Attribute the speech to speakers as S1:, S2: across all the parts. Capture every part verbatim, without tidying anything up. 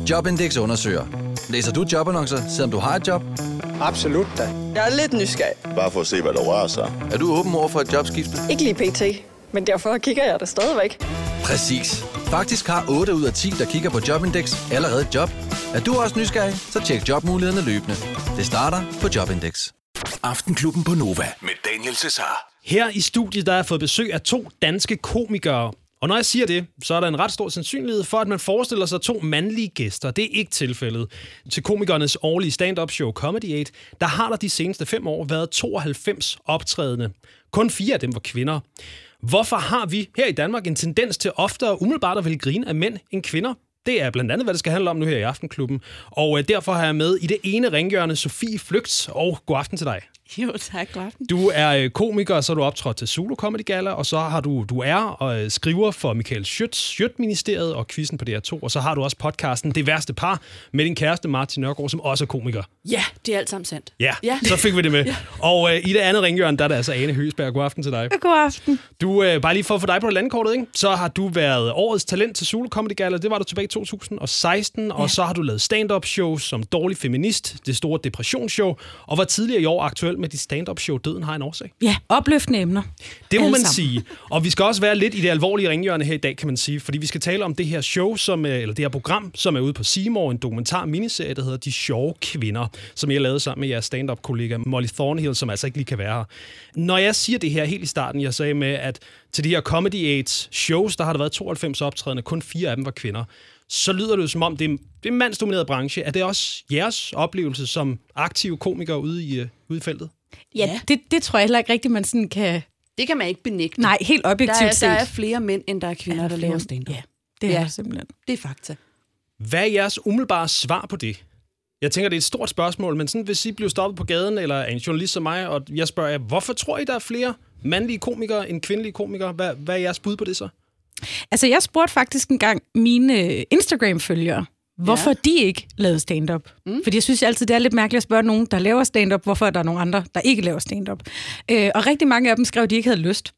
S1: Jobindex undersøger. Læser du jobannoncer, selvom du har et job?
S2: Absolut da.
S3: Jeg er lidt nysgerrig.
S4: Bare for at se, hvad der rører sig.
S1: Er du åben over for et jobskifte?
S3: Ikke lige pt, men derfor kigger jeg det stadigvæk.
S1: Præcis. Faktisk har otte ud af ti, der kigger på Jobindex, allerede et job. Er du også nysgerrig, så tjek jobmulighederne løbende. Det starter på Jobindex.
S5: Aftenklubben på Nova med Daniel Cesar.
S6: Her i studiet der har jeg fået besøg af to danske komikere. Og når jeg siger det, så er der en ret stor sandsynlighed for, at man forestiller sig to mandlige gæster. Det er ikke tilfældet. Til komikernes årlige stand-up show Comedy otte, der har der de seneste fem år været tooghalvfems optrædende. Kun fire af dem var kvinder. Hvorfor har vi her i Danmark en tendens til oftere umiddelbart at ville grine af mænd end kvinder? Det er blandt andet, hvad det skal handle om nu her i Aftenklubben. Og øh, derfor har jeg med i det ene ringhjørne Sofie Flygt, og god aften til dig.
S7: Jo, tak. God aften.
S6: Du er øh, komiker, så er du optrådt til Zulu Comedy Gala, og så har du, du er og øh, skriver for Michael Schøtz, Schøtz-ministeriet og quizzen på D R to, og så har du også podcasten Det Værste Par med din kæreste Martin Nørgaard, som også er komiker.
S7: Ja, det er alt sammen sandt.
S6: Ja,
S7: ja.
S6: Så fik vi det med. Ja. Og øh, i det andet ringhjørne, der er der altså Ane Høgsberg. God aften til dig.
S7: God aften.
S6: Du, øh, bare lige for at få dig på landkortet, ikke? Så har du været årets talent til Zulu Comedy Gala. Det var du tilbage i to tusind og seksten, ja. Og så har du lavet stand-up shows som Dårlig Feminist, det store depressionsshow, og var tidligere i år aktuel med dit stand-up show Døden har en årsag.
S7: Ja, opløftende emner.
S6: Det må man sige. Og vi skal også være lidt i det alvorlige ringhjørne her i dag, kan man sige, fordi vi skal tale om det her show, som, eller det her program, som er ude på C More, en dokumentar-miniserie, der hedder De Sjove Kvinder, som jeg lavede sammen med jeres stand-up-kollega Molly Thornhill, som altså ikke lige kan være her. Når jeg siger det her helt i starten, jeg sagde med, at til de her Comedy otte shows, der har der været tooghalvfems optrædende, kun fire af dem var kvinder, så lyder det jo som om, det er, det er en mandsdomineret branche. Er det også jeres oplevelse som aktive komikere ude i, uh, ude i feltet?
S7: Ja, ja. Det, det tror jeg heller ikke rigtigt, man sådan kan...
S8: Det kan man ikke benægte.
S7: Nej, helt objektivt
S8: der er,
S7: set.
S8: Der er flere mænd, end der er kvinder,
S7: er
S8: der
S7: flere...
S8: laver stand-up.
S7: Ja, det er
S8: ja.
S7: det simpelthen.
S8: Det er fakta.
S6: Hvad er jeres umiddelbare svar på det? Jeg tænker, det er et stort spørgsmål, men sådan, hvis I bliver stoppet på gaden, eller en journalist som mig, og jeg spørger jer, hvorfor tror I, der er flere mandlige komikere end kvindelige komikere? Hvad, hvad er jeres bud på det så?
S7: Altså, jeg spurgte faktisk engang mine Instagram-følgere, hvorfor ja. de ikke lavede stand-up. Mm. Fordi jeg synes altid, det er lidt mærkeligt at spørge nogen, der laver stand-up, hvorfor er der nogle andre, der ikke laver stand-up. Øh, og rigtig mange af dem skrev, at de ikke havde lyst.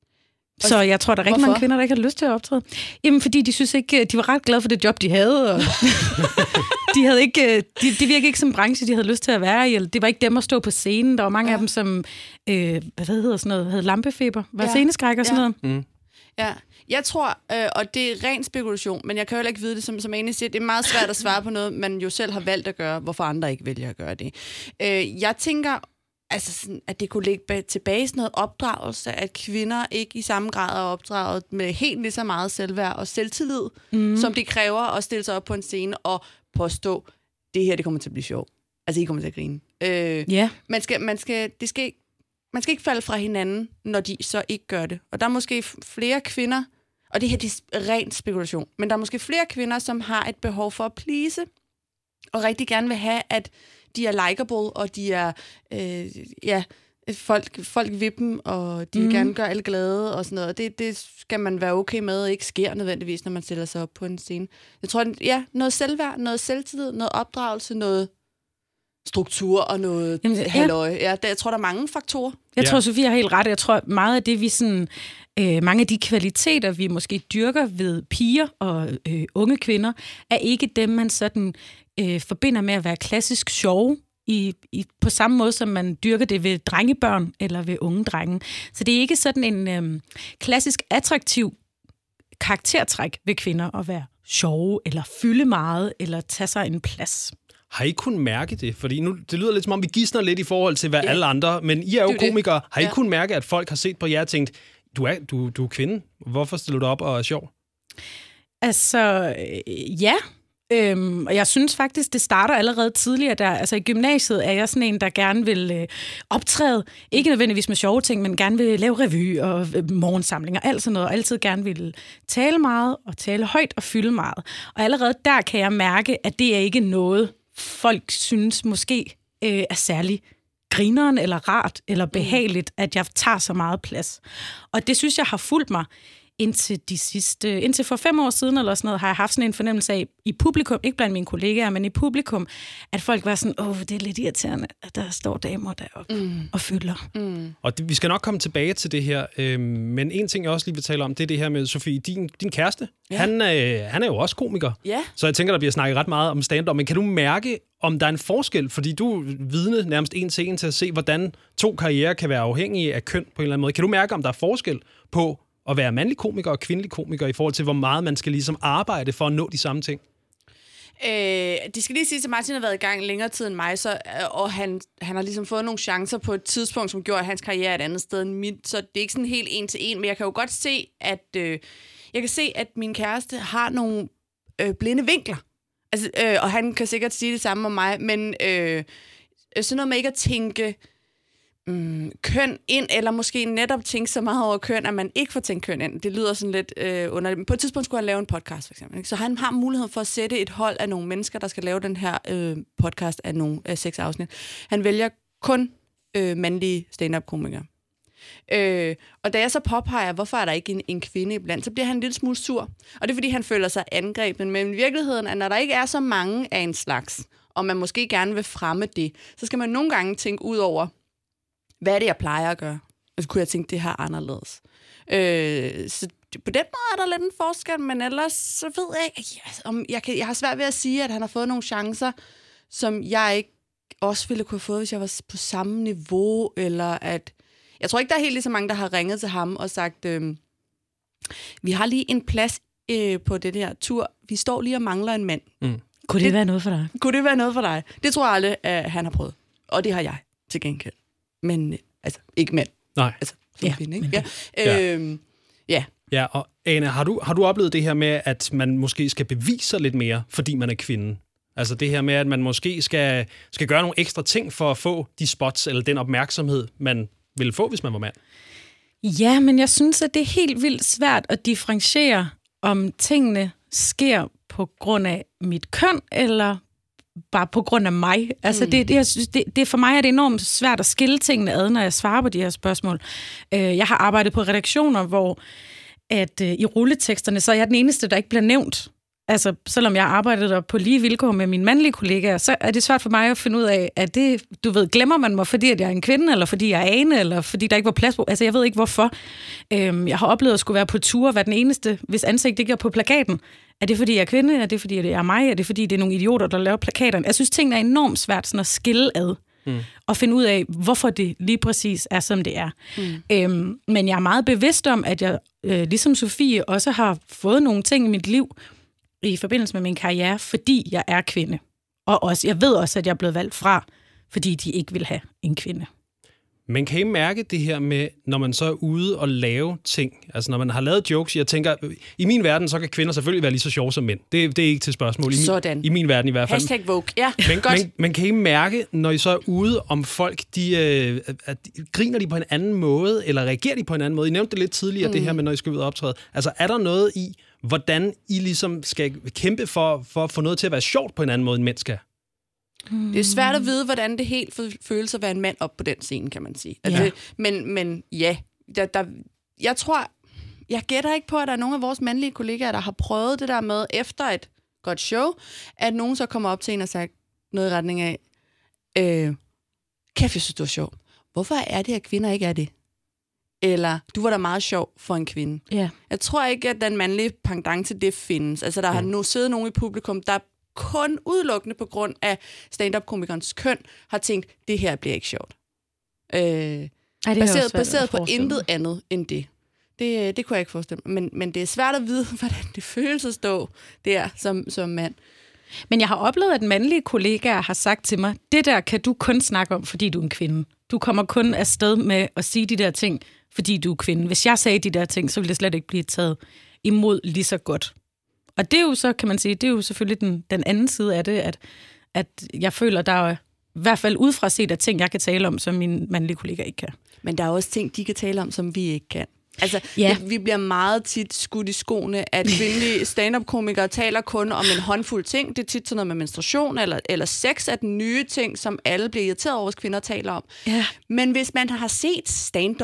S7: Så jeg tror, der er rigtig
S8: hvorfor?
S7: mange kvinder, der ikke har lyst til at optræde. Jamen, fordi de synes ikke, de var ret glade for det job, de havde. Og de havde ikke, de, de virkede ikke som branche, de havde lyst til at være i. Eller det var ikke dem at stå på scenen. Der var mange ja. af dem, som øh, hvad hedder sådan noget, havde lampefeber, var ja. sceneskræk og sådan ja. noget.
S8: Mm. Ja, jeg tror, øh, og det er ren spekulation, men jeg kan jo heller ikke vide det, som, som Ane siger, det er meget svært at svare på noget, man jo selv har valgt at gøre, hvorfor andre ikke vælger at gøre det. Øh, jeg tænker, altså sådan, at det kunne ligge tilbage i sådan noget opdragelse, at kvinder ikke i samme grad er opdraget med helt lige så meget selvværd og selvtillid, mm. som det kræver at stille sig op på en scene og påstå, det her, det kommer til at blive sjovt. Altså, I kommer til at grine. Øh,
S7: yeah.
S8: man skal, man skal, det skal ikke Man skal ikke falde fra hinanden, når de så ikke gør det. Og der er måske flere kvinder, og det her det er rent spekulation, men der er måske flere kvinder, som har et behov for at please, og rigtig gerne vil have, at de er likeable, og de er, øh, ja, folk, folk vil dem, og de vil mm. gerne gøre alle glade, og sådan noget. Det, det skal man være okay med, og ikke sker nødvendigvis, når man stiller sig op på en scene. Jeg tror, ja, noget selvværd, noget selvtillid, noget opdragelse, noget struktur og noget Jamen, halløj. Ja, der, jeg tror, der er mange faktorer.
S7: Jeg
S6: ja.
S7: tror, Sofie har helt ret. Jeg tror, meget af det, vi sådan, øh, mange af de kvaliteter, vi måske dyrker ved piger og øh, unge kvinder, er ikke dem, man sådan øh, forbinder med at være klassisk sjove, i, i, på samme måde, som man dyrker det ved drengebørn eller ved unge drenge. Så det er ikke sådan en øh, klassisk attraktiv karaktertræk ved kvinder at være sjove, eller fylde meget, eller tage sig en plads.
S6: Har I kunnet mærke det? Fordi nu, det lyder lidt som om, vi gidsner lidt i forhold til, hvad
S8: ja.
S6: alle andre, men I er jo komikere. Har I
S8: ja.
S6: kunnet mærke, at folk har set på jer og tænkt, du er, du, du er kvinde, hvorfor stiller du op og er sjov?
S7: Altså, øh, ja. Øhm, og jeg synes faktisk, det starter allerede tidligere. Der, altså i gymnasiet er jeg sådan en, der gerne vil øh, optræde, ikke nødvendigvis med sjove ting, men gerne vil lave revy og øh, morgensamlinger, alt sådan noget, og altid gerne vil tale meget og tale højt og fylde meget. Og allerede der kan jeg mærke, at det er ikke noget, folk synes måske øh, er særlig grineren eller rart eller behageligt, at jeg tager så meget plads. Og det synes jeg har fulgt mig indtil de sidste, indtil for fem år siden eller sådan noget, har jeg haft sådan en fornemmelse af i publikum, ikke blandt mine kollegaer, men i publikum, at folk var sådan, åh, det er lidt irriterende, at der står damer deroppe mm. og fylder.
S6: Mm. Og det, vi skal nok komme tilbage til det her, øh, men en ting, jeg også lige vil tale om, det er det her med, Sofie, din, din kæreste, ja. han, øh, han er jo også komiker,
S8: ja.
S6: så jeg tænker, der bliver snakket ret meget om stand-up, men kan du mærke, om der er en forskel, fordi du er vidne nærmest en til en til at se, hvordan to karrierer kan være afhængige af køn på en eller anden måde. Kan du mærke, om der er forskel på at være mandlig komiker og kvindelig komiker i forhold til, hvor meget man skal ligesom arbejde for at nå de samme ting?
S8: Øh, de skal lige sige, at Martin har været i gang længere tid end mig, så, og han, han har ligesom fået nogle chancer på et tidspunkt, som gjorde, at hans karriere er et andet sted end mit, så det er ikke sådan helt en til en, men jeg kan jo godt se, at øh, jeg kan se, at min kæreste har nogle øh, blinde vinkler. Altså, øh, og han kan sikkert sige det samme om mig, men øh, sådan noget med ikke at tænke mm, køn ind, eller måske netop tænke så meget over køn, at man ikke får tænkt køn ind. Det lyder sådan lidt øh, underligt. Men på et tidspunkt skulle han lave en podcast, for eksempel. Ikke? Så han har mulighed for at sætte et hold af nogle mennesker, der skal lave den her øh, podcast af nogle øh, seks afsnit. Han vælger kun øh, mandlige stand-up-komikere. Øh, og da jeg så påpeger, hvorfor er der ikke en, en kvinde iblandt, så bliver han en lille smule sur. Og det er, fordi han føler sig angrebet. Men i virkeligheden, at når der ikke er så mange af en slags, og man måske gerne vil fremme det, så skal man nogle gange tænke ud over, hvad er det, jeg plejer at gøre? Og så kunne jeg tænke, det her anderledes. Øh, så på den måde er der lidt en forskel, men ellers så ved jeg ikke, om jeg, kan, jeg har svært ved at sige, at han har fået nogle chancer, som jeg ikke også ville kunne have fået, hvis jeg var på samme niveau, eller at jeg tror ikke, der er helt lige så mange, der har ringet til ham og sagt, øh, vi har lige en plads øh, på det her tur. Vi står lige og mangler en mand.
S7: Mm. Kunne det, det være noget for dig?
S8: Kunne det være noget for dig? Det tror jeg aldrig, at han har prøvet. Og det har jeg til gengæld. Men øh, altså, ikke mænd.
S6: Nej.
S8: Altså,
S7: ja,
S8: kvinde, ikke? Ja. Øh, ja.
S6: Ja, og Ane, har du, har du oplevet det her med, at man måske skal bevise sig lidt mere, fordi man er kvinde? Altså det her med, at man måske skal, skal gøre nogle ekstra ting for at få de spots, eller den opmærksomhed, man ville få, hvis man var mand?
S7: Ja, men jeg synes, at det er helt vildt svært at differentiere, om tingene sker på grund af mit køn, eller bare på grund af mig. Altså, mm. det, det, jeg synes, det, det, for mig er det enormt svært at skille tingene ad, når jeg svarer på de her spørgsmål. Jeg har arbejdet på redaktioner, hvor at, i rulleteksterne, så er jeg den eneste, der ikke bliver nævnt. Altså, selvom jeg arbejdede der på lige vilkår med mine mandlige kollegaer, så er det svært for mig at finde ud af, at det, du ved, glemmer man mig, fordi at jeg er en kvinde, eller fordi jeg er ane, eller fordi der ikke var plads på. Altså, jeg ved ikke, hvorfor. Øhm, jeg har oplevet at skulle være på tur, være den eneste, hvis ansigt ikke er på plakaten. Er det, fordi jeg er kvinde? Er det, fordi det er mig? Er det, fordi det er nogle idioter, der laver plakaterne? Jeg synes, tingene er enormt svært sådan at skille ad. Mm. Og finde ud af, hvorfor det lige præcis er, som det er. Mm. Øhm, men jeg er meget bevidst om, at jeg, øh, ligesom Sofie, også har fået nogle ting i mit liv, i forbindelse med min karriere, fordi jeg er kvinde. Og også, jeg ved også, at jeg er blevet valgt fra, fordi de ikke vil have en kvinde.
S6: Men kan I mærke det her med, når man så er ude og lave ting? Altså når man har lavet jokes, jeg tænker, i min verden, så kan kvinder selvfølgelig være lige så sjove som mænd. Det, det er ikke til spørgsmål. I min,
S8: Sådan.
S6: I min verden i hvert fald.
S8: Hashtag Vogue. Ja,
S6: men,
S8: godt.
S6: Men, men kan I mærke, når I så er ude, om folk, de, øh, at, griner de på en anden måde, eller reagerer de på en anden måde? I nævnte det lidt tidligere, mm. det her med, når I skal ud og optræde. Altså er der noget i, hvordan I ligesom skal kæmpe for, for at få noget til at være sjovt på en anden måde, end mænd skal?
S8: Det er svært at vide, hvordan det helt føles at være en mand op på den scene, kan man sige. Altså, ja. Men, men ja, der, der, jeg tror, jeg gætter ikke på, at der er nogle af vores mandlige kollegaer, der har prøvet det der med, efter et godt show, at nogen så kommer op til en og sagt noget i retning af, øh, kæft, jeg synes, du er sjov. Hvorfor er det, at kvinder ikke er det? Eller, du var da meget sjov for en kvinde.
S7: Ja.
S8: Jeg tror ikke, at den mandlige pendant til det findes. Altså, der ja. har nu siddet nogen i publikum, der kun udelukkende på grund af stand-up-komikernes køn, har tænkt, det her bliver ikke sjovt. Øh, Ej, det baseret baseret på intet andet end det. Det, det kunne jeg ikke forestille mig. Men, men det er svært at vide, hvordan det føles at stå der som, som mand.
S7: Men jeg har oplevet, at mandlige kollegaer har sagt til mig, det der kan du kun snakke om, fordi du er en kvinde. Du kommer kun afsted med at sige de der ting, fordi du er kvinde. Hvis jeg sagde de der ting, så ville det slet ikke blive taget imod lige så godt. Og det er jo så, kan man sige, det er jo selvfølgelig den, den anden side af det, at, at jeg føler, der er i hvert fald udefra set af ting, jeg kan tale om, som mine mandlige kollegaer ikke kan.
S8: Men der er også ting, de kan tale om, som vi ikke kan. Altså,
S7: ja.
S8: det, vi bliver meget tit skudt i skoene, at kvindelige stand-up-komikere taler kun om en håndfuld ting. Det er tit sådan noget med menstruation eller, eller sex er den nye ting, som alle bliver irriteret over, hvis kvinder taler om.
S7: Ja.
S8: Men hvis man har set stand-up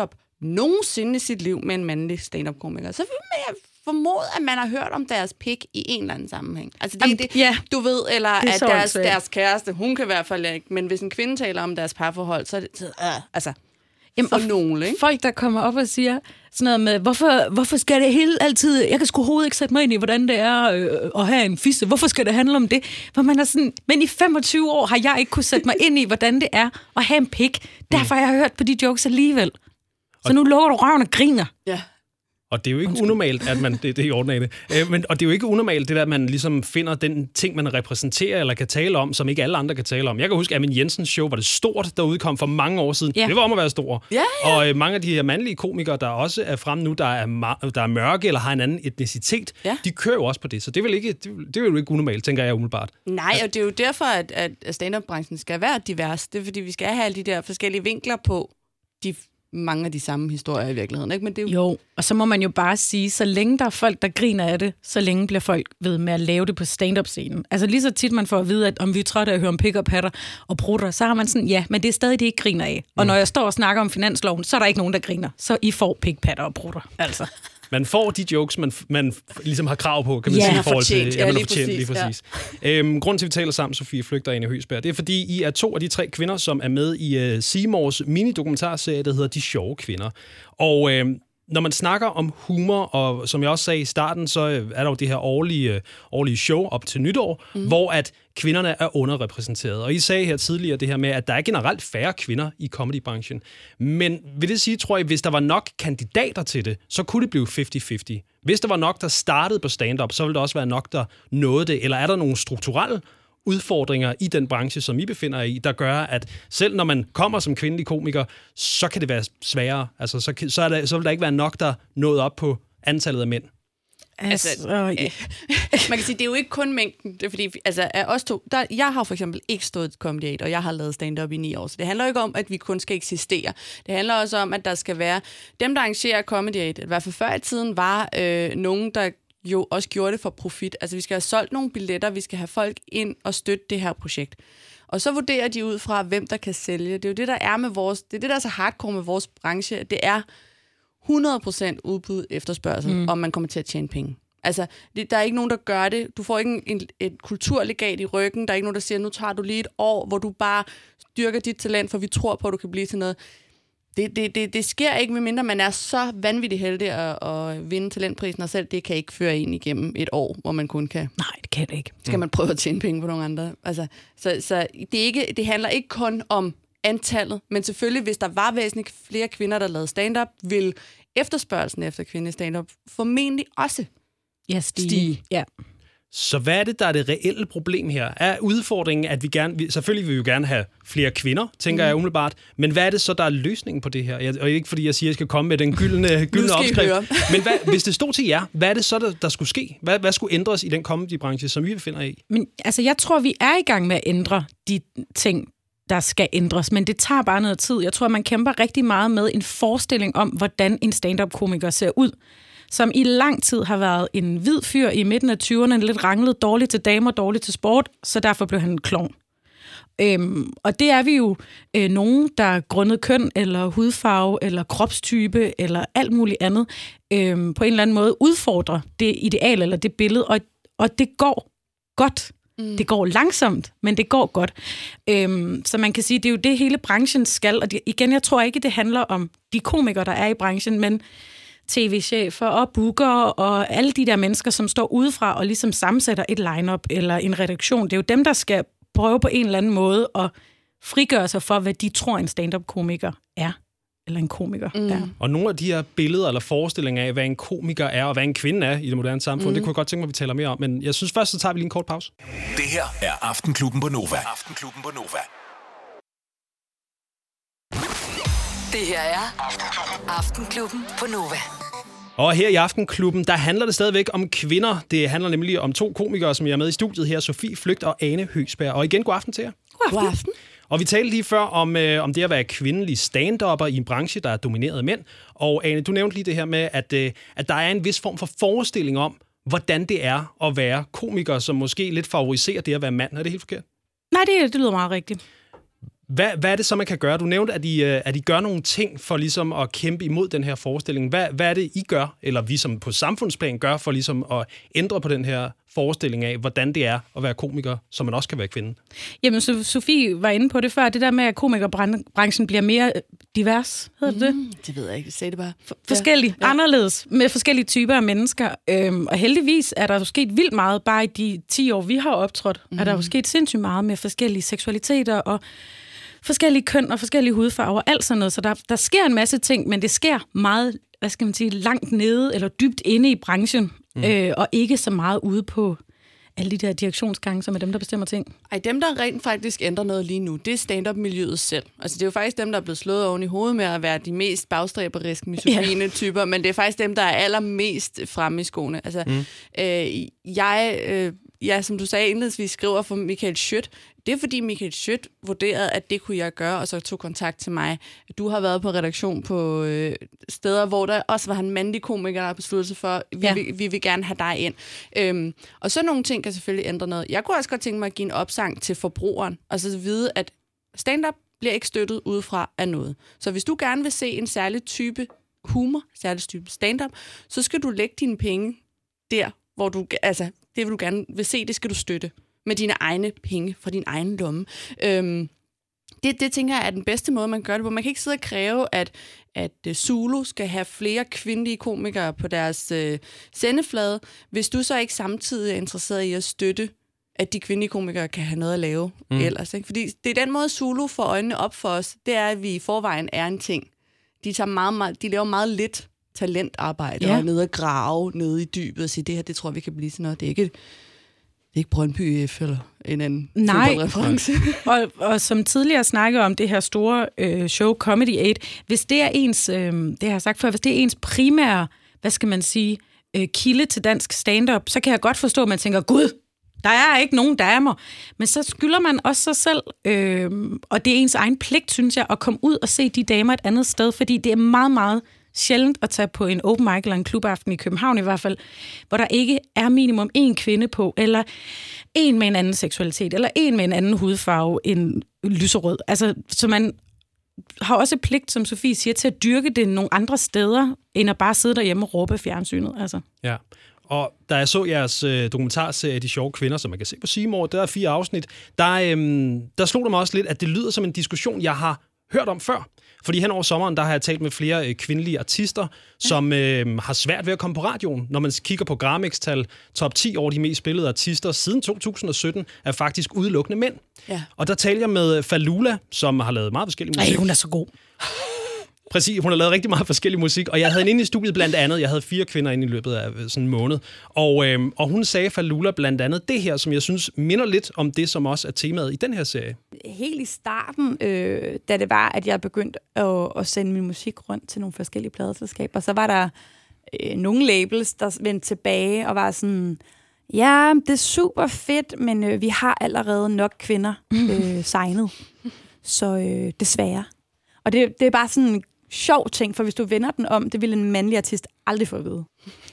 S8: nogensinde i sit liv med en mandlig stand-up-komiker, så vil jeg formode, at man har hørt om deres pik i en eller anden sammenhæng. Altså det,
S7: Jamen,
S8: det
S7: ja.
S8: du ved, eller at
S7: så
S8: deres,
S7: åndssvagt.
S8: deres kæreste, hun kan i hvert fald ikke, men hvis en kvinde taler om deres parforhold, så er det så, øh, altså
S7: Jamen,
S8: for
S7: og
S8: nogle, ikke?
S7: Folk, der kommer op og siger sådan noget med, hvorfor, hvorfor skal det hele altid... Jeg kan sgu overhovedet ikke sætte mig ind i, hvordan det er øh, at have en fisse. Hvorfor skal det handle om det? For man er sådan, men i femogtyve år har jeg ikke kunne sætte mig ind i, hvordan det er at have en pik. Derfor har jeg hørt på de jokes alligevel. Så nu lukker du røven og griner.
S8: Ja.
S6: Og det er jo ikke unormalt, at man... Det, det er i orden af det. Øh, men, og det er jo ikke unormalt, det der, at man ligesom finder den ting, man repræsenterer eller kan tale om, som ikke alle andre kan tale om. Jeg kan huske, at Amin Jensens show var det stort, der udkom for mange år siden.
S7: Ja.
S6: Det var om at være stor.
S8: Ja, ja.
S6: Og øh, mange af de her mandlige komikere, der også er fremme nu, der er, ma- der er mørke eller har en anden etnicitet,
S8: Ja.
S6: de kører jo også på det. Så det er vel ikke, det, det er jo ikke unormalt, tænker jeg umiddelbart.
S8: Nej, og det er jo derfor, at, at stand-up-branchen skal være divers. Det er, fordi vi skal have alle de der forskellige vinkler på de mange af de samme historier i virkeligheden, ikke? Men det er jo...
S7: Jo, og så må man jo bare sige, så længe der er folk, der griner af det, så længe bliver folk ved med at lave det på stand-up-scenen. Altså lige så tit man får at vide, at om vi er trætte af at høre om pick-up hatter og prutter, så har man sådan, ja, men det er stadig det, I ikke griner af. Og når jeg står og snakker om finansloven, så er der ikke nogen, der griner. Så I får pick-patter og prutter, altså.
S6: Man får de jokes, man, man ligesom har krav på, kan man
S7: Ja,
S6: sige, i
S8: har
S6: forhold til...
S8: fortjent. Ja,
S6: man har
S8: lige
S6: fortjent,
S8: præcis,
S6: lige præcis. Ja. Øhm, grunden til, at vi taler sammen, Sofie Flygter og Ane Høgsberg, det er, fordi I er to af de tre kvinder, som er med i uh, Seymours mini-dokumentarserie, der hedder De Sjove Kvinder. Og øh, når man snakker om humor, og som jeg også sagde i starten, så er der jo det her årlige, årlige show op til nytår, mm. hvor at kvinderne er underrepræsenteret. Og I sagde her tidligere det her med, at der er generelt færre kvinder i comedybranchen. Men vil det sige, tror jeg, hvis der var nok kandidater til det, så kunne det blive halvtreds halvtreds. Hvis der var nok, der startede på stand-up, så ville der også være nok, der nåede det. Eller er der nogle strukturelle udfordringer i den branche, som I befinder jer i, der gør, at selv når man kommer som kvindelig komiker, så kan det være sværere. Altså, så, så, er der, så vil der ikke være nok, der nåede op på antallet af mænd.
S7: Altså, ja.
S8: Man kan sige, det er jo ikke kun mængden. Det er fordi, altså, af os to, der, jeg har for eksempel ikke stået et Comedy Aid, og jeg har lavet stand-up i ni år. Så det handler jo ikke om, at vi kun skal eksistere. Det handler også om, at der skal være dem, der arrangerer Comedy Aid. I hvert fald før i tiden var øh, nogen, der jo også gjorde det for profit. Altså, vi skal have solgt nogle billetter, vi skal have folk ind og støtte det her projekt. Og så vurderer de ud fra, hvem der kan sælge. Det er jo det, der er med vores... Det er det, der er så hardcore med vores branche. Det er hundrede procent udbud efterspørgsel, mm. om man kommer til at tjene penge. Altså, det, der er ikke nogen, der gør det. Du får ikke en, en, et kulturlegat i ryggen. Der er ikke nogen, der siger, nu tager du lige et år, hvor du bare dyrker dit talent, for vi tror på, at du kan blive til noget. Det, det, det, det sker ikke, medmindre man er så vanvittigt heldig at, at vinde talentprisen, og selv det kan ikke føre en igennem et år, hvor man kun kan...
S7: Nej, det kan det ikke.
S8: Skal man prøve at tjene penge på nogle andre? Altså, så så det, er ikke, det handler ikke kun om antallet, men selvfølgelig, hvis der var væsentligt flere kvinder, der lavede stand-up, vil efterspørgelsen efter kvindelig stand-up formentlig også
S7: Ja, stige.
S8: stige.
S7: Ja.
S6: Så hvad er det, der er det reelle problem her? Er udfordringen, at vi gerne... Vi, selvfølgelig vil vi jo gerne have flere kvinder, tænker mm. jeg umiddelbart. Men hvad er det så, der er løsningen på det her? Jeg, og ikke fordi jeg siger, at jeg skal komme med den gyldne, gyldne opskrift. Men hvad, hvis det stod til jer, hvad er det så, der, der skulle ske? Hvad, hvad skulle ændres i den comedybranche, som vi befinder i?
S7: Men altså, jeg tror, vi er i gang med at ændre de ting, der skal ændres, men det tager bare noget tid. Jeg tror, man kæmper rigtig meget med en forestilling om, hvordan en stand-up-komiker ser ud, som i lang tid har været en hvid fyr i midten af tyverne, lidt ranglet, dårligt til damer, dårligt til sport, så derfor blev han en klovn. Øhm, og det er vi jo øh, nogen, der grundet køn, eller hudfarve, eller kropstype, eller alt muligt andet, øh, på en eller anden måde udfordrer det ideal, eller det billede, og, og det går godt. Mm. Det går langsomt, men det går godt. Øhm, så man kan sige, det er jo det, hele branchen skal. Og det, igen, jeg tror ikke, det handler om de komikere, der er i branchen, men tv-chefer og bookere og alle de der mennesker, som står udefra og ligesom sammensætter et line-up eller en redaktion. Det er jo dem, der skal prøve på en eller anden måde at frigøre sig for, hvad de tror, en stand-up-komiker er. Eller en komiker mm. er.
S6: Og nogle af de her billeder eller forestillinger af, hvad en komiker er, og hvad en kvinde er i det moderne samfund, mm. det kunne jeg godt tænke mig, at vi taler mere om. Men jeg synes først, så tager vi lige en kort pause.
S5: Det her er Aftenklubben på Nova. Aftenklubben på Nova.
S2: Det her er Aftenklubben på Nova.
S6: Og her i Aftenklubben, der handler det stadigvæk om kvinder. Det handler nemlig om to komikere, som jeg er med i studiet her, Sofie Flygt og Ane Høgsberg. Og igen, god aften til jer.
S8: God aften.
S6: Og vi talte lige før om, øh, om det at være kvindelig stand-upper i en branche, der er domineret af mænd. Og Ane, du nævnte lige det her med, at, øh, at der er en vis form for forestilling om, hvordan det er at være komiker, som måske lidt favoriserer det at være mand. Er det helt forkert?
S7: Nej, det, det lyder meget rigtigt.
S6: Hvad, hvad er det så, man kan gøre? Du nævnte, at I, at I gør nogle ting for ligesom at kæmpe imod den her forestilling. Hvad, hvad er det, I gør, eller vi som på samfundsplan gør, for ligesom at ændre på den her forestilling af, hvordan det er at være komiker, så man også kan være kvinde?
S7: Jamen, så Sofie var inde på det før, det der med, at komikerbranchen bliver mere divers, hedder det
S8: mm, det? Det ved jeg ikke, sagde det bare.
S7: For, forskellige, ja. Anderledes, med forskellige typer af mennesker. Øhm, og heldigvis er der jo sket vildt meget, bare i de ti år, vi har optrådt, mm. er der jo sket sindssygt meget med forskellige seksualiteter og forskellige køn og forskellige hudfarver, alt sådan noget. Så der, der sker en masse ting, men det sker meget, hvad skal man sige, langt nede eller dybt inde i branchen, mm. øh, og ikke så meget ude på alle de der direktionsgange, som er dem, der bestemmer ting.
S8: Ej, dem, der rent faktisk ændrer noget lige nu, det er stand-up-miljøet selv. Altså, det er jo faktisk dem, der er blevet slået oven i hovedet med at være de mest bagstræberiske, misogyne typer, men det er faktisk dem, der er allermest fremme i skoene. Altså, mm. øh, jeg, øh, ja, som du sagde indledningsvis, skriver for Michael Schødt. Det er, fordi Michael Schødt vurderede, at det kunne jeg gøre, og så tog kontakt til mig. Du har været på redaktion på øh, steder, hvor der også var en mandlig komiker, der har besluttet sig for, vi, ja. vi, vi vil gerne have dig ind. Øhm, og så nogle ting kan selvfølgelig ændre noget. Jeg kunne også godt tænke mig at give en opsang til forbrugeren, og så vide, at stand-up bliver ikke støttet udefra af noget. Så hvis du gerne vil se en særlig type humor, særlig type stand-up, så skal du lægge dine penge der, hvor du, altså, det vil du gerne vil se, det skal du støtte med dine egne penge fra din egen lomme. Øhm, det, det tænker jeg er den bedste måde, man gør det på. Man kan ikke sidde og kræve, at, at Zulu skal have flere kvindelige komikere på deres øh, sendeflade, hvis du så ikke samtidig er interesseret i at støtte, at de kvindelige komikere kan have noget at lave mm. ellers. Ikke? Fordi det er den måde, Zulu får øjnene op for os, det er, at vi i forvejen er en ting. De, tager meget, meget, de laver meget lidt talentarbejde, ja. Og nede og grave, nede i dybet og sige, det her, det tror jeg, vi kan blive til noget. Det er ikke Det er ikke Brøndby F eller en anden fodboldreference.
S7: og, og som tidligere snakkede om det her store øh, show Comedy otte, hvis det er ens, øh, det har jeg sagt før, hvis det er ens primære, hvad skal man sige, øh, kilde til dansk stand-up, så kan jeg godt forstå, at man tænker, gud, der er ikke nogen damer. Men så skylder man også sig selv, øh, og det er ens egen pligt, synes jeg, at komme ud og se de damer et andet sted, fordi det er meget, meget sjældent at tage på en open mic eller en klubaften i København i hvert fald, hvor der ikke er minimum én kvinde på, eller en med en anden seksualitet, eller en med en anden hudfarve end lyserød. Altså, så man har også pligt, som Sofie siger, til at dyrke det nogle andre steder, end at bare sidde derhjemme og råbe fjernsynet. Altså.
S6: Ja. Og da jeg så jeres øh, dokumentarserie De Sjove Kvinder, som man kan se på C More, der er fire afsnit, der, øhm, der slog det mig også lidt, at det lyder som en diskussion, jeg har hørt om før. Fordi hen over sommeren, der har jeg talt med flere øh, kvindelige artister, ja. som øh, har svært ved at komme på radioen. Når man kigger på Grammix-tal, top ti over de mest spillede artister siden to tusind og sytten, er faktisk udelukkende mænd. Ja. Og der talte jeg med Falula, som har lavet meget forskellig musik.
S7: Ej, hun er så god.
S6: Præcis, hun har lavet rigtig meget forskellig musik, og jeg havde hende inde i studiet blandt andet. Jeg havde fire kvinder inde i løbet af sådan en måned. Og, øh, og hun sagde Falula blandt andet det her, som jeg synes minder lidt om det, som også er temaet i den her serie.
S4: Helt i starten, øh, da det var, at jeg begyndte at, at sende min musik rundt til nogle forskellige pladeselskaber, så var der øh, nogle labels, der vendte tilbage og var sådan, ja, det er super fedt, men øh, vi har allerede nok kvinder øh, signet. Så øh, desværre. Og det, det er bare sådan en sjov ting, for hvis du vender den om, det vil en mandlig artist aldrig få at vide.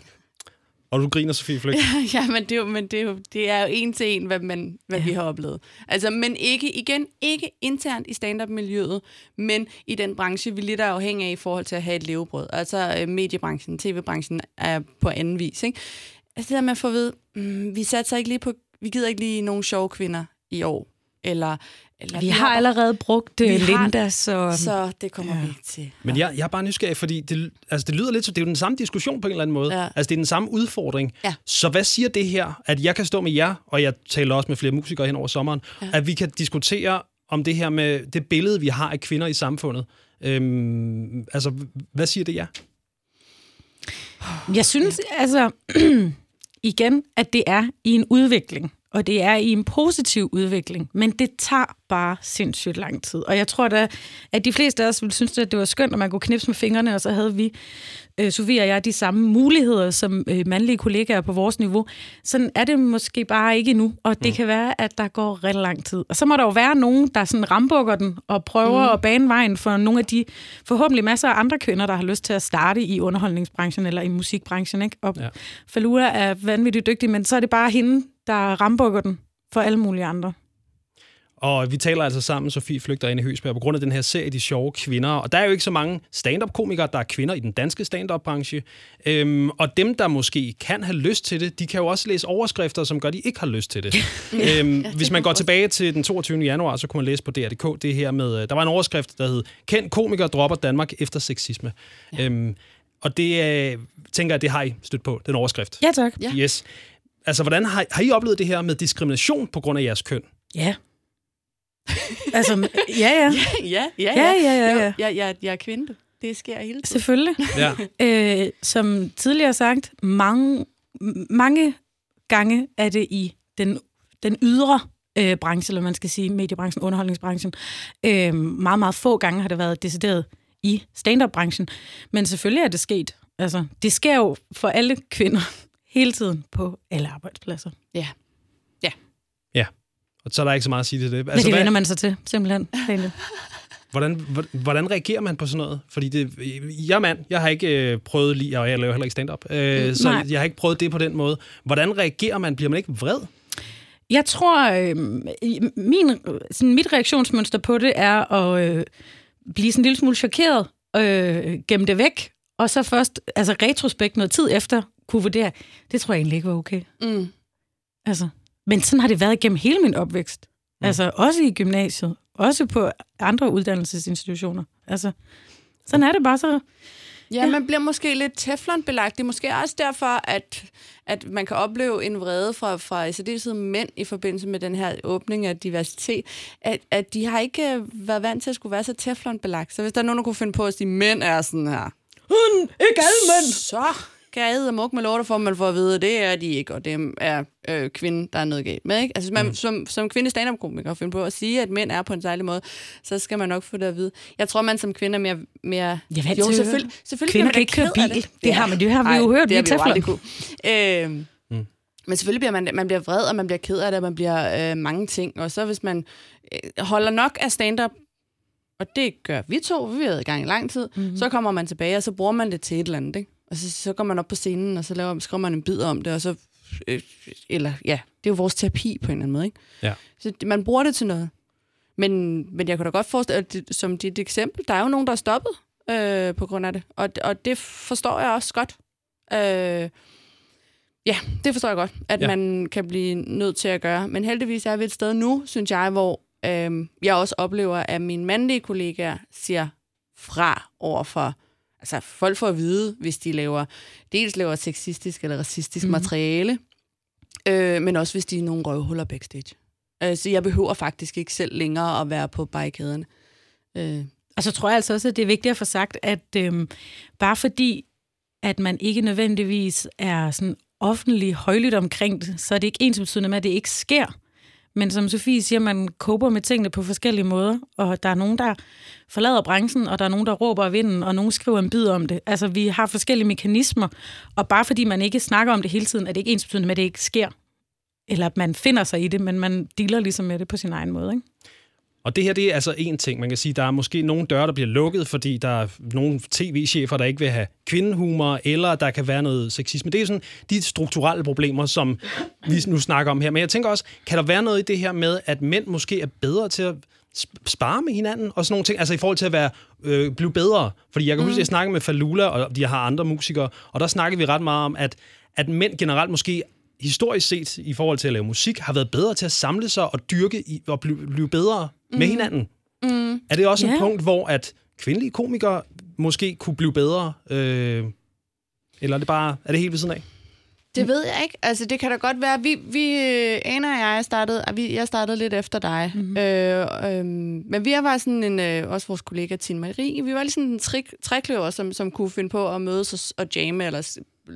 S6: Og du griner, Sofie Flæk.
S8: Ja, men det er jo, men det er jo, det er jo en til en, hvad, man, hvad ja. vi har oplevet. Altså, men ikke, igen, ikke internt i stand-up-miljøet, men i den branche, vi lidt er afhængige af i forhold til at have et levebrød. Altså mediebranchen, tv-branchen er på anden vis. Ikke? Altså det der med at få at vide, mm, vi satser ikke lige på, vi gider ikke lige nogle sjove kvinder i år. Eller, eller
S7: vi, vi har, har allerede brugt uh, Linda, så...
S8: Så det kommer ja. vi ikke til.
S6: Men jeg, jeg er bare nysgerrig, fordi det, altså det lyder lidt som, det er jo den samme diskussion på en eller anden måde. Ja. Altså det er den samme udfordring. Ja. Så hvad siger det her, at jeg kan stå med jer, og jeg taler også med flere musikere hen over sommeren, ja. at vi kan diskutere om det her med det billede, vi har af kvinder i samfundet. Øhm, altså, hvad siger det jer?
S7: Jeg synes, altså, igen, at det er i en udvikling. Og det er i en positiv udvikling, men det tager bare sindssygt lang tid. Og jeg tror da, at de fleste af os ville synes, at det var skønt, at man kunne knipse med fingrene, og så havde vi, øh, Sofie og jeg, de samme muligheder som øh, mandlige kollegaer på vores niveau. Sådan er det måske bare ikke endnu, og det mm. kan være, at der går rigtig lang tid. Og så må der jo være nogen, der sådan rambukker den og prøver mm. at bane vejen for nogle af de forhåbentlig masser af andre kvinder, der har lyst til at starte i underholdningsbranchen eller i musikbranchen. Ikke? Og ja. Falula er vanvittigt dygtig, men så er det bare hende, der rambukker den for alle mulige andre.
S6: Og vi taler altså sammen, Sofie Flygter inde i Høgsberg, på grund af den her serie, De Sjove Kvinder. Og der er jo ikke så mange stand-up-komikere, der er kvinder i den danske stand-up-branche. Øhm, og dem, der måske kan have lyst til det, de kan jo også læse overskrifter, som gør, at de ikke har lyst til det. øhm, ja, hvis man går tilbage til den toogtyvende januar, så kunne man læse på D R punktum D K det her med... Der var en overskrift, der hed Kendt komiker dropper Danmark efter sexisme. Ja. Øhm, og det øh, tænker jeg, det har I stødt på, den overskrift.
S7: Ja, tak.
S6: Ja. Yes. Altså, hvordan har, har I oplevet det her med diskrimination på grund af jeres køn?
S7: Ja. altså, ja, ja.
S8: Ja, ja, ja.
S7: Ja, ja, ja, ja.
S8: Jeg, jeg, jeg er kvinde. Det sker hele tiden.
S7: Selvfølgelig.
S6: Ja.
S7: øh, som tidligere sagt, mange, mange gange er det i den, den ydre øh, branche, eller man skal sige mediebranchen, underholdningsbranchen. Øh, meget, meget få gange har det været decideret i stand-up-branchen. Men selvfølgelig er det sket. Altså, det sker jo for alle kvinder hele tiden på alle arbejdspladser.
S8: Ja. Ja.
S6: Ja. Og så er der ikke så meget at sige til det. Altså,
S7: Men det
S6: hvad,
S7: vender man sig til, simpelthen.
S6: hvordan, hvordan reagerer man på sådan noget? Fordi det, jeg er mand, jeg har ikke øh, prøvet lige, og jeg laver heller ikke stand-up, øh, mm, så jeg har ikke prøvet det på den måde. Hvordan reagerer man? Bliver man ikke vred?
S7: Jeg tror, øh, min, sådan mit reaktionsmønster på det er at øh, blive sådan en lille smule chokeret, øh, gemme det væk, og så først, altså retrospekt noget tid efter, kunne vurdere, det tror jeg egentlig ikke var okay.
S8: Mm.
S7: Altså, men sådan har det været gennem hele min opvækst. Mm. Altså, også i gymnasiet, også på andre uddannelsesinstitutioner. Altså, sådan er det bare så...
S8: Ja, ja, man bliver måske lidt teflonbelagt. Det er måske også derfor, at, at man kan opleve en vrede fra, fra i særdeleshed mænd i forbindelse med den her åbning af diversitet, at, at de har ikke været vant til at skulle være så teflonbelagt. Så hvis der er nogen, der kunne finde på at sige, mænd er sådan her...
S7: Hun, ikke alle mænd!
S8: Så kan jeg æde mug med lorter for, man får at vide, at det er de ikke, og det er øh, kvinden, der er noget galt med. Ikke? Altså, man, mm. som, som kvinde stand-up-komiker finder på at sige, at mænd er på en særlig måde, så skal man nok få det at vide. Jeg tror, man som kvinde er mere... mere
S7: jeg ved,
S8: jo, selvfølgelig, selvfølgelig
S7: kvinder kan ikke køre bil. Det, det har, man, det har vi jo hørt.
S8: Det har vi jo aldrig
S7: kunne.
S8: Øh, mm. Men selvfølgelig bliver man, man bliver vred, og man bliver ked af det, og man bliver øh, mange ting. Og så hvis man øh, holder nok af stand-up, og det gør vi to, vi har været i gang i lang tid, mm-hmm. så kommer man tilbage, og så bruger man det til et eller andet, ikke? Og så, så går man op på scenen, og så laver, skriver man en bid om det, og så... Øh, eller, ja, det er jo vores terapi på en eller anden måde, ikke?
S6: Ja.
S8: Så man bruger det til noget. Men, men jeg kunne da godt forestille, at det, som dit eksempel, der er jo nogen, der er stoppet øh, på grund af det. Og, og det forstår jeg også godt. Øh, ja, det forstår jeg godt, at ja. man kan blive nødt til at gøre. Men heldigvis er vi et sted nu, synes jeg, hvor øh, jeg også oplever, at mine mandlige kollegaer siger fra overfor... Altså, folk får at vide, hvis de laver, dels laver sexistisk eller racistisk mm. materiale, øh, men også hvis de er nogle røvhuller backstage. Øh, så jeg behøver faktisk ikke selv længere at være på barrikaderne. Øh.
S7: Og så tror jeg altså også, at det er vigtigt at få sagt, at øh, bare fordi, at man ikke nødvendigvis er sådan offentlig højlydt omkring det, så er det ikke ensbetydende med, at det ikke sker. Men som Sofie siger, man koper med tingene på forskellige måder, og der er nogen, der forlader branchen, og der er nogen, der råber af vinden, og nogen skriver en bid om det. Altså, vi har forskellige mekanismer, og bare fordi man ikke snakker om det hele tiden, er det ikke ensbetydende med, at det ikke sker. Eller at man finder sig i det, men man dealer ligesom med det på sin egen måde, ikke?
S6: Og det her, det er altså en ting. Man kan sige, der er måske nogle døre, der bliver lukket, fordi der er nogle tv-chefer, der ikke vil have kvindehumor, eller der kan være noget sexisme. Det er sådan de strukturelle problemer, som vi nu snakker om her. Men jeg tænker også, kan der være noget i det her med, at mænd måske er bedre til at spare med hinanden og sådan nogle ting? Altså i forhold til at være, øh, blive bedre. Fordi jeg kan huske, at jeg snakkede med Falula, og de har andre musikere, og der snakkede vi ret meget om, at, at mænd generelt måske historisk set, i forhold til at lave musik, har været bedre til at samle sig og dyrke i, og blive, blive bedre mm. med hinanden. Mm. Er det også yeah. et punkt, hvor at kvindelige komikere måske kunne blive bedre? Øh, eller er det bare, er det helt ved siden af?
S8: Det ved jeg ikke. Altså, det kan da godt være. Vi, vi Anna og jeg startede, vi, jeg startede lidt efter dig. Mm-hmm. Øh, øh, men vi var sådan en, øh, også vores kollega Tine Marie, vi var lige sådan en trik, trækløver, som, som kunne finde på at mødes og, og jamme, eller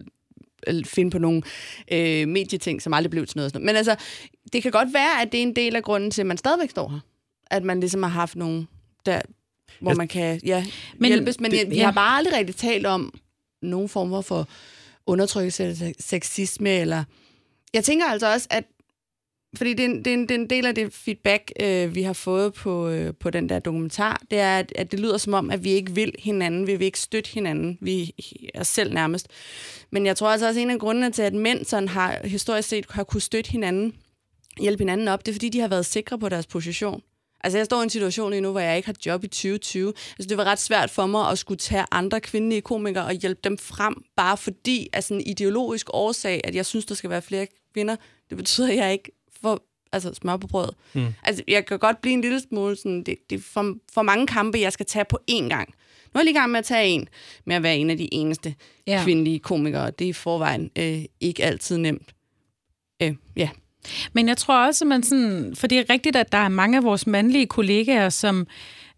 S8: finde på nogle øh, medieting, som aldrig blev til noget. Men altså, det kan godt være, at det er en del af grunden til, at man stadigvæk står her. At man ligesom har haft nogle der, hvor jeg, man kan ja, men, hjælpes. Men jeg, vi ja. har bare aldrig rigtig talt om nogen former for undertrykkelse eller sexisme. Eller... Jeg tænker altså også, at fordi det er, en, det, er en, det er en del af det feedback, øh, vi har fået på, øh, på den der dokumentar, det er, at, at det lyder som om, at vi ikke vil hinanden, vi vil ikke støtte hinanden, vi er selv nærmest. Men jeg tror altså også, at en af grundene til, at mænd sådan har historisk set har kunne støtte hinanden, hjælpe hinanden op, det er fordi, de har været sikre på deres position. Altså, jeg står i en situation lige nu, hvor jeg ikke har job i tyve tyve. Altså, det var ret svært for mig at skulle tage andre kvindelige komikere og hjælpe dem frem, bare fordi af sådan en ideologisk årsag, at jeg synes, der skal være flere kvinder. Det betyder, at jeg ikke får altså, smør på brødet. Mm. Altså, jeg kan godt blive en lille smule sådan, det, det er for, for mange kampe, jeg skal tage på én gang. Nu er jeg lige i gang med at tage en, med at være en af de eneste ja. kvindelige komikere. Det er i forvejen øh, ikke altid nemt. Øh, ja.
S7: Men jeg tror også, at man sådan, for det er rigtigt, at der er mange af vores mandlige kollegaer, som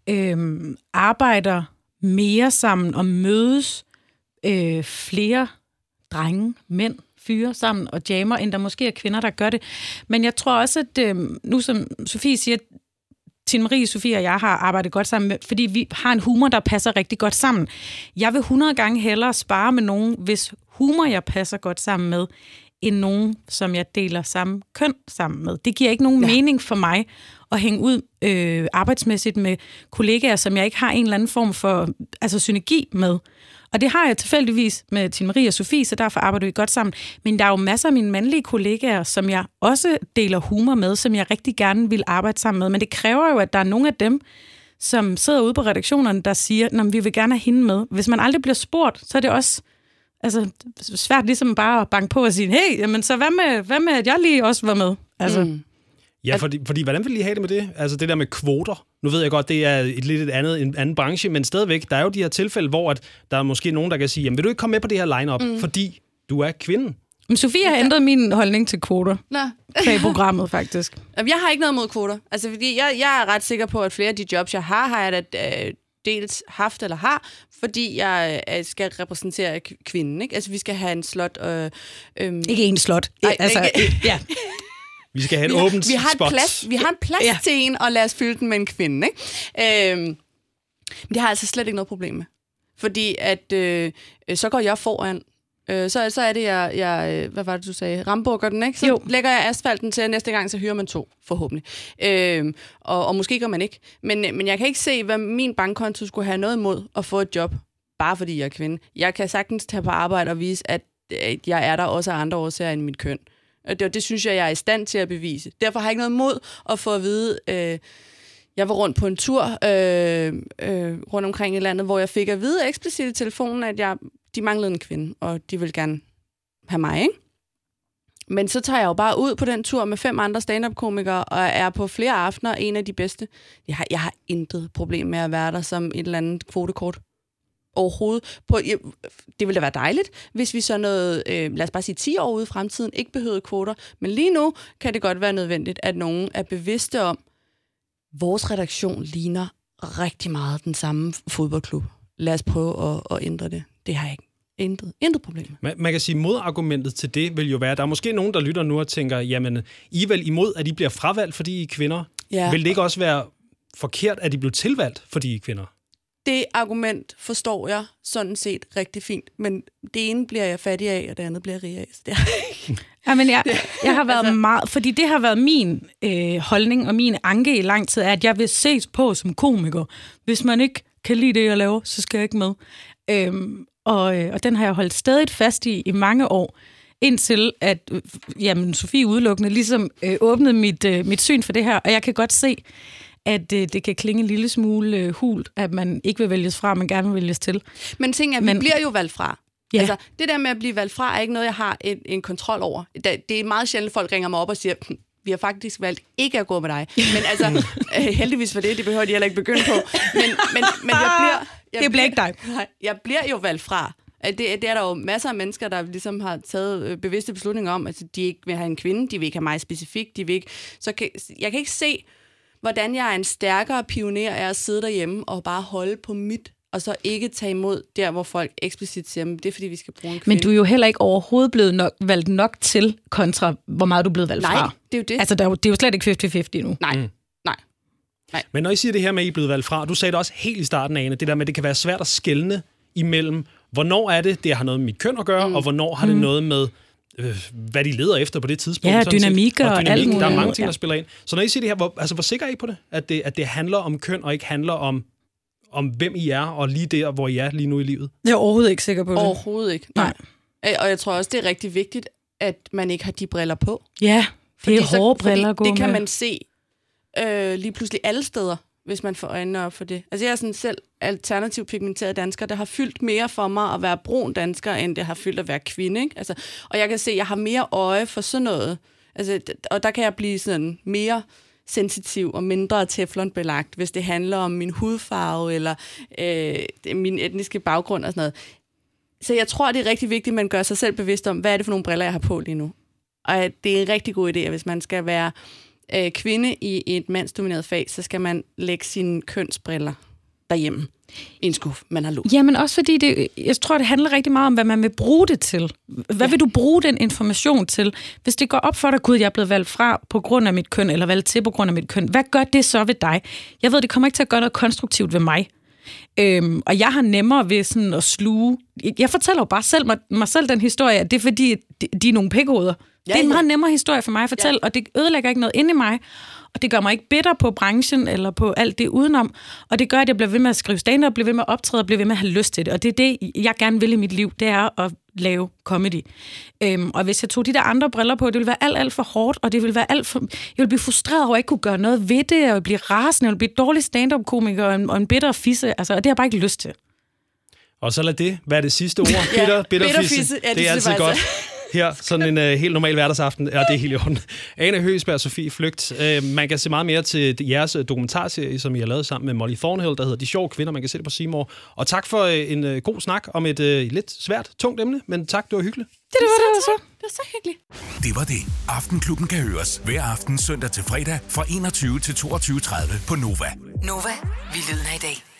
S7: øhm, arbejder mere sammen og mødes øh, flere drenge, mænd, fyre sammen og jammer, end der måske er kvinder, der gør det. Men jeg tror også, at øh, nu som Sofie siger, Tine Marie, Sofie og jeg har arbejdet godt sammen, med, fordi vi har en humor, der passer rigtig godt sammen. Jeg vil hundrede gange hellere spare med nogen, hvis humor jeg passer godt sammen med, end nogen, som jeg deler samme køn sammen med. Det giver ikke nogen ja. mening for mig at hænge ud øh, arbejdsmæssigt med kollegaer, som jeg ikke har en eller anden form for altså synergi med. Og det har jeg tilfældigvis med Tine Marie og Sofie, så derfor arbejder vi godt sammen. Men der er jo masser af mine mandlige kollegaer, som jeg også deler humor med, som jeg rigtig gerne vil arbejde sammen med. Men det kræver jo, at der er nogle af dem, som sidder ude på redaktionerne, der siger, at vi vil gerne have hende med. Hvis man aldrig bliver spurgt, så er det også altså, svært ligesom bare at banke på og sige, hey, jamen, så hvad med, hvad med, at jeg lige også var med? Altså, mm.
S6: Ja, fordi, fordi hvordan vil I have det med det? Altså det der med kvoter. Nu ved jeg godt, det er et lidt et andet, en anden branche, men stadigvæk, der er jo de her tilfælde, hvor at der er måske nogen, der kan sige, jamen vil du ikke komme med på det her line-up, mm. fordi du er kvinde?
S7: Men Sofie har ændret min holdning til kvoter. Nå. På programmet, faktisk.
S8: Jeg har ikke noget mod kvoter. Altså, fordi jeg, jeg er ret sikker på, at flere af de jobs, jeg har, har jeg da øh, dels haft eller har, fordi jeg øh, skal repræsentere kvinden, ikke? Altså, vi skal have en slot. Øh, øh,
S7: ikke en slot. Nej, altså,
S8: ikke,
S7: ja.
S6: Vi skal have en
S8: vi
S6: åbent
S8: har, vi har
S6: spot.
S8: Plads, vi har en plads ja. til en, og lad os fylde den med en kvinde, ikke? Øh, men det har jeg altså slet ikke noget problem med. Fordi at øh, så går jeg foran. Øh, så, så er det, jeg, jeg... Hvad var det, du sagde? Rambukker den, ikke? Så jo. Lægger jeg asfalten til, næste gang, så hyrer man to, forhåbentlig. Øh, og, og måske gør man ikke. Men, men jeg kan ikke se, hvad min bankkonto skulle have noget imod at få et job, bare fordi jeg er kvinde. Jeg kan sagtens tage på arbejde og vise, at, at jeg er der også af andre årsager end mit køn. Og det, det synes jeg, jeg er i stand til at bevise. Derfor har jeg ikke noget imod at få at vide... Øh, Jeg var rundt på en tur øh, øh, rundt omkring i landet, hvor jeg fik at vide eksplicit i telefonen, at jeg, de manglede en kvinde, og de ville gerne have mig, ikke? Men så tager jeg jo bare ud på den tur med fem andre stand-up-komikere, og er på flere aftener en af de bedste. Jeg har, jeg har intet problem med at være der som et eller andet kvotekort. Overhovedet. På, jeg, det ville da være dejligt, hvis vi så noget, øh, lad os bare sige ti år ude i fremtiden, ikke behøvede kvoter. Men lige nu kan det godt være nødvendigt, at nogen er bevidste om, vores redaktion ligner rigtig meget den samme fodboldklub. Lad os prøve at, at ændre det. Det har jeg ikke. Intet, intet problem.
S6: Man, man kan sige, modargumentet til det vil jo være, der er måske nogen, der lytter nu og tænker, jamen, I er vel imod, at I bliver fravalgt, fordi I er kvinder? Ja. Vil det ikke også være forkert, at I blev tilvalgt, fordi I er kvinder?
S8: Det argument forstår jeg sådan set rigtig fint, men det ene bliver jeg fattig af, og det andet bliver jeg rig af. Det er...
S7: ja, men jeg, jeg har været altså... meget, fordi det har været min øh, holdning og min anke i lang tid, er, at jeg vil ses på som komiker. Hvis man ikke kan lide det, jeg laver, så skal jeg ikke med. Øhm, og, øh, og den har jeg holdt stadig fast i i mange år, indtil at øh, jamen, Sofie udelukkende ligesom øh, åbnede mit, øh, mit syn for det her, og jeg kan godt se, at øh, det kan klinge en lille smule øh, hult, at man ikke vil vælges fra, men gerne vil vælges til.
S8: Men ting er, men vi bliver jo valgt fra. Ja. Altså, det der med at blive valgt fra, er ikke noget, jeg har en, en kontrol over. Det er meget sjældent, folk ringer mig op og siger, vi har faktisk valgt ikke at gå med dig. Men altså, øh, heldigvis for det, det behøver de heller ikke begynde på. Men, men, men jeg bliver... Jeg
S7: det bliver ikke dig.
S8: Nej, jeg bliver jo valgt fra. Det, det er der jo masser af mennesker, der ligesom har taget bevidste beslutninger om, at de ikke vil have en kvinde, de vil ikke have mig specifikt, de vil ikke... Så kan, jeg kan ikke se, hvordan jeg er en stærkere pioner af at sidde derhjemme og bare holde på mit, og så ikke tage imod der, hvor folk eksplicit siger, det er fordi, vi skal bruge en kvinde.
S7: Men du er jo heller ikke overhovedet blevet nok, valgt nok til, kontra hvor meget du er blevet valgt
S8: Nej,
S7: fra.
S8: Nej, det er jo det.
S7: Altså, der er jo, det er jo slet ikke halvtreds halvtreds endnu.
S8: Nej, mm. nej. Nej.
S6: Men når I siger det her med, at I er blevet valgt fra, du sagde det også helt i starten af, Ane, det der med, at det kan være svært at skelne imellem, hvornår er det, det har noget med mit køn at gøre, mm. og hvornår har det mm. noget med, øh, hvad de leder efter på det tidspunkt.
S7: Ja, dynamik og, og dynamik, alt muligt.
S6: Der er mange ting, der spiller ind. Så når I siger det her, hvor, altså, hvor sikker er I på det? At, det? at det handler om køn, og ikke handler om, om hvem I er, og lige der, hvor I er lige nu i livet?
S7: Jeg er overhovedet ikke sikker på det.
S8: Overhovedet ikke. Nej. Nej. Og jeg tror også, det er rigtig vigtigt, at man ikke har de briller på.
S7: Ja, Det er hårde briller,
S8: det kan man se øh, lige pludselig alle steder, hvis man får øjnene op for det. Altså jeg er sådan selv alternativ pigmenteret dansker, der har fyldt mere for mig at være brun dansker, end det har fyldt at være kvinde. Ikke? Altså, og jeg kan se, at jeg har mere øje for sådan noget. Altså, og der kan jeg blive sådan mere sensitiv og mindre teflonbelagt, hvis det handler om min hudfarve eller øh, min etniske baggrund og sådan noget. Så jeg tror, det er rigtig vigtigt, at man gør sig selv bevidst om, hvad er det for nogle briller, jeg har på lige nu. Og det er en rigtig god idé, hvis man skal være øh, kvinde i et mandsdomineret fag, så skal man lægge sine kønsbriller derhjemme i en skuffe, man har lånt.
S7: Jamen også fordi, det, jeg tror, det handler rigtig meget om, hvad man vil bruge det til. Hvad ja. vil du bruge den information til? Hvis det går op for dig, gud, jeg er blevet valgt fra på grund af mit køn, eller valgt til på grund af mit køn, hvad gør det så ved dig? Jeg ved, det kommer ikke til at gøre noget konstruktivt ved mig. Øhm, og jeg har nemmere ved sådan at sluge. Jeg fortæller jo bare selv mig, mig selv den historie, at det er fordi, de, de er nogle pikhoveder. Ja, det er en meget nemmere historie for mig at fortælle, ja. og det ødelægger ikke noget inde i mig. Og det gør mig ikke bitter på branchen eller på alt det udenom. Og det gør, at jeg bliver ved med at skrive stand-up, bliver ved med at optræde og bliver ved med at have lyst til det. Og det er det, jeg gerne vil i mit liv, det er at lave comedy. Øhm, og hvis jeg tog de der andre briller på, det ville være alt, alt for hårdt, og det ville være alt for... Jeg ville blive frustreret over at ikke kunne gøre noget ved det, og jeg ville blive rasende, jeg ville blive dårlig stand-up-komiker og en, og en bitter fisse. Altså, og det har jeg bare ikke lyst til.
S6: Og så lad det være det sidste ord. Bitter,
S8: ja,
S6: bitter,
S8: bitter
S6: fisse.
S8: fisse. Ja, det,
S6: det er altid
S8: faktisk.
S6: godt. Her, sådan en uh, helt normal hverdagsaften. Ja, det er helt i orden. Ane Høgsberg og Sofie Flygt. Uh, man kan se meget mere til jeres dokumentarserie, som I har lavet sammen med Molly Thornhill, der hedder De Sjove Kvinder. Man kan se det på C More. Og tak for uh, en uh, god snak om et uh, lidt svært, tungt emne. Men tak, det var hyggeligt.
S8: Det, det var det så. Det var så hyggeligt.
S5: Det var det. Aftenklubben kan høres hver aften søndag til fredag fra enogtyve til toogtyve tredive på Nova.
S2: Nova, vi lyder i dag.